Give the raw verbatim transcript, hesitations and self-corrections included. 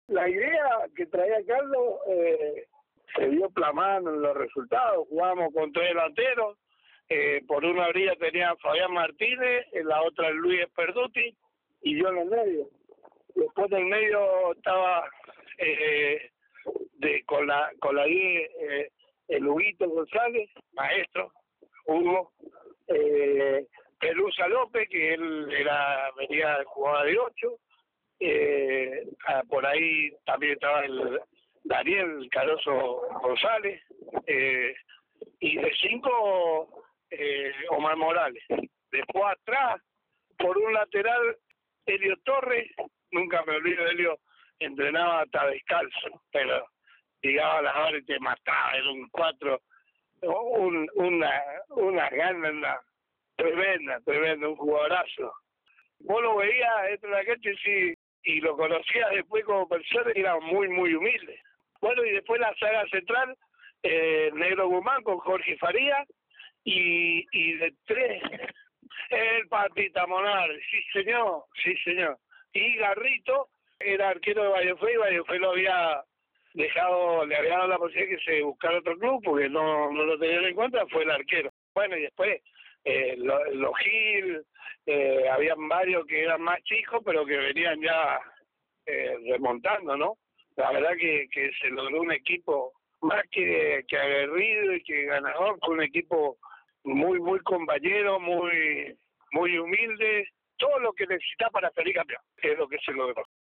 La idea que traía Carlos eh, se vio plasmada en los resultados. Jugamos con tres delanteros. Eh, por una orilla tenía a Fabián Martínez, en la otra Luis Perduti y yo en el medio. Después del medio estaba eh, de con la con la eh, el Huguito González, maestro, Hugo, eh, Pelusa López, que él era venía jugaba de ocho, eh, ah, por ahí también estaba el Daniel Caroso González, eh, y de cinco eh, Omar Morales. Después atrás, por un lateral, Helio Torres, nunca me olvido de Helio, entrenaba hasta descalzo, pero llegaba a las horas y te mataba, era un cuatro, un, una, una gana, una tremenda, tremenda, un jugadorazo. Vos lo veías dentro de la cancha y, sí, y lo conocías después como persona y era muy, muy humilde. Bueno, y después la saga central, eh, Negro Guzmán con Jorge Faría, y, y de tres, el Patita Monal, sí señor, sí señor. Y Garrito era arquero de Vallefé, y Vallefé lo había dejado, le había dado la posibilidad que se buscara otro club porque no, no lo tenían en cuenta, fue el arquero. Bueno, y después eh, los lo Gil, eh, habían varios que eran más chicos, pero que venían ya eh, remontando, ¿no? La verdad que, que se logró un equipo más que, que aguerrido y que ganador, fue un equipo muy, muy compañero, muy, muy humilde, todo lo que necesita para salir campeón, es lo que se logró.